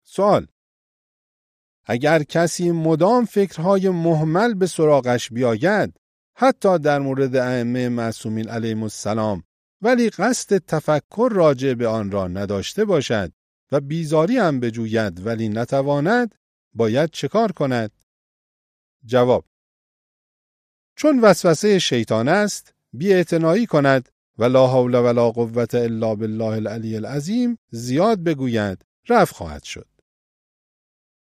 سوال: اگر کسی مدام فکرهای مهمل به سراغش بیاید، حتی در مورد ائمه معصومین علیهم السلام، ولی قصد تفکر راجع به آن را نداشته باشد و بیزاری هم بجوید ولی نتواند، باید چه کار کند؟ جواب: چون وسوسه شیطان است، بی‌اعتنایی کند و لا حول ولا قوة الا بالله العلی العظیم زیاد بگوید، رفع خواهد شد.